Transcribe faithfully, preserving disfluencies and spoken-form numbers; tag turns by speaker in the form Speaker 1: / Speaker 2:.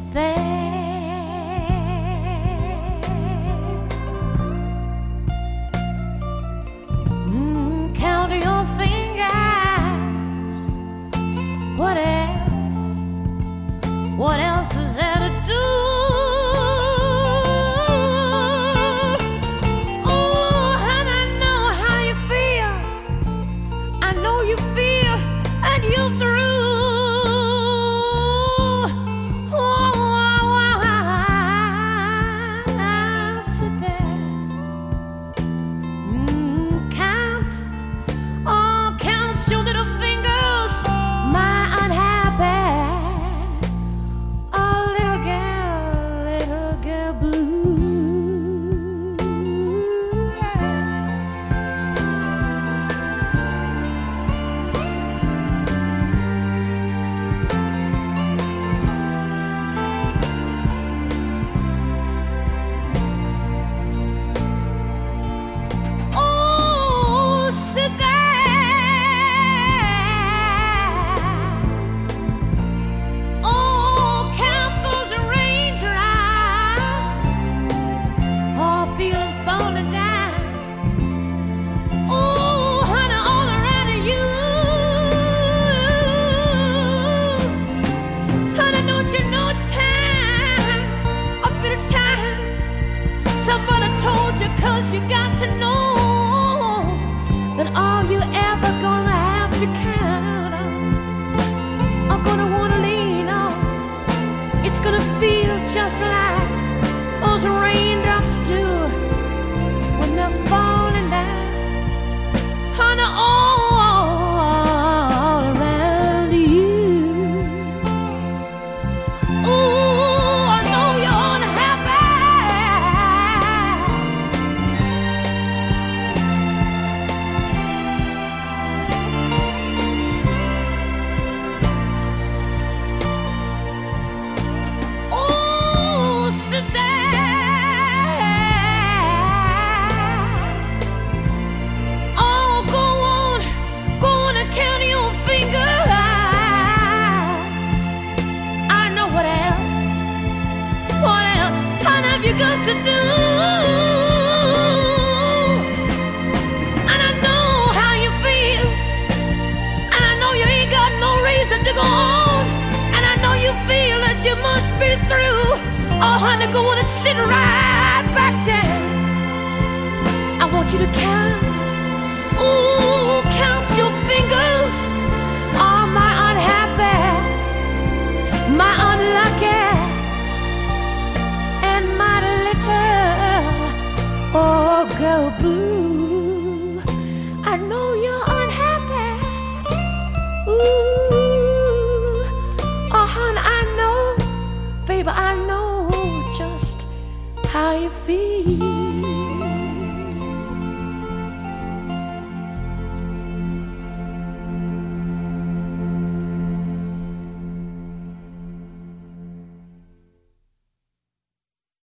Speaker 1: there. Mm, count your fingers. What else? What else is there to do? Oh, and I know how you feel. I know you feel and you're through. Cause you got to know that all you ever gonna have to count on, are gonna wanna lean on. It's gonna feel just like those raindrops do when they're falling down on all around you. Ooh, I know you're unhappy. Got to do, and I know how you feel, and I know you ain't got no reason to go on, and I know you feel that you must be through. Oh honey, go on and sit right back down. I want you to count. Ooh.